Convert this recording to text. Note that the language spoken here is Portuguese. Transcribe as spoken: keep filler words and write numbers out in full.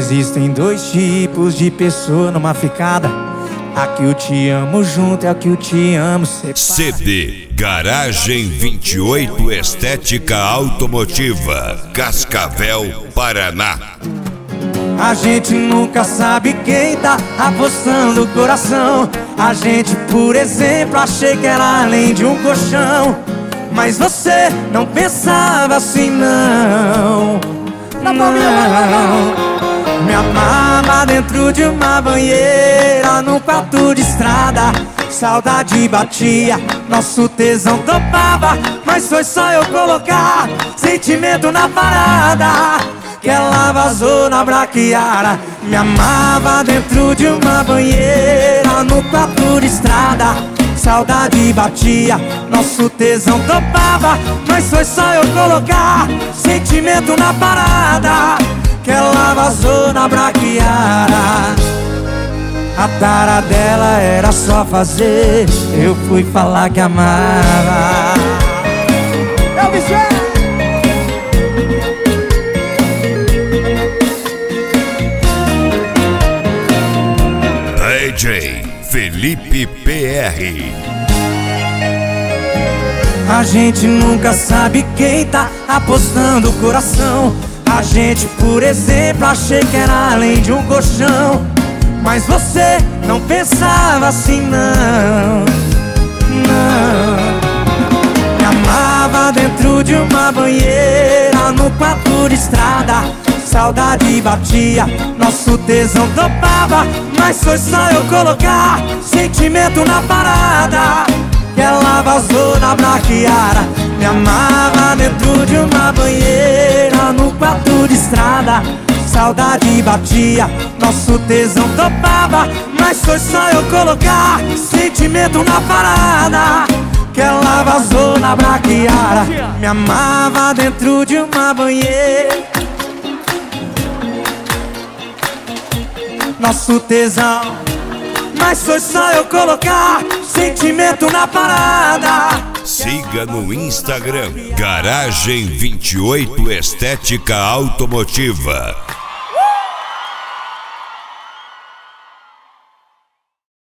existem dois tipos de pessoa numa ficada. A que eu te amo junto é a que eu te amo separado. C D Garagem vinte e oito Estética Automotiva, Cascavel, Paraná. A gente nunca sabe quem tá apostando o coração. A gente, por exemplo, achei que era além de um colchão. Mas você não pensava assim, não. Não, me amava dentro de uma banheira, num quarto de estrada. Saudade batia, nosso tesão topava. Mas foi só eu colocar sentimento na parada que ela vazou na braquiara. Me amava dentro de uma banheira, no quarto de estrada. Saudade batia, nosso tesão topava. Mas foi só eu colocar sentimento na parada que ela vazou na braquiara. A tara dela era só fazer, eu fui falar que amava. Eu me D J Felipe P R. A gente nunca sabe quem tá apostando o coração. A gente, por exemplo, achei que era além de um colchão. Mas você não pensava assim, não. Não. Me amava dentro de uma banheira, no quarto de estrada. Saudade batia, nosso tesão topava. Mas foi só eu colocar sentimento na parada que ela vazou na braquiara. Me amava dentro de uma banheira, no quarto de estrada. Saudade batia, nosso tesão topava. Mas foi só eu colocar sentimento na parada que ela vazou na braquiara. Me amava dentro de uma banheira, nosso tesão. Mas foi só eu colocar sentimento na parada. Siga no Instagram Garagem vinte e oito Estética Automotiva.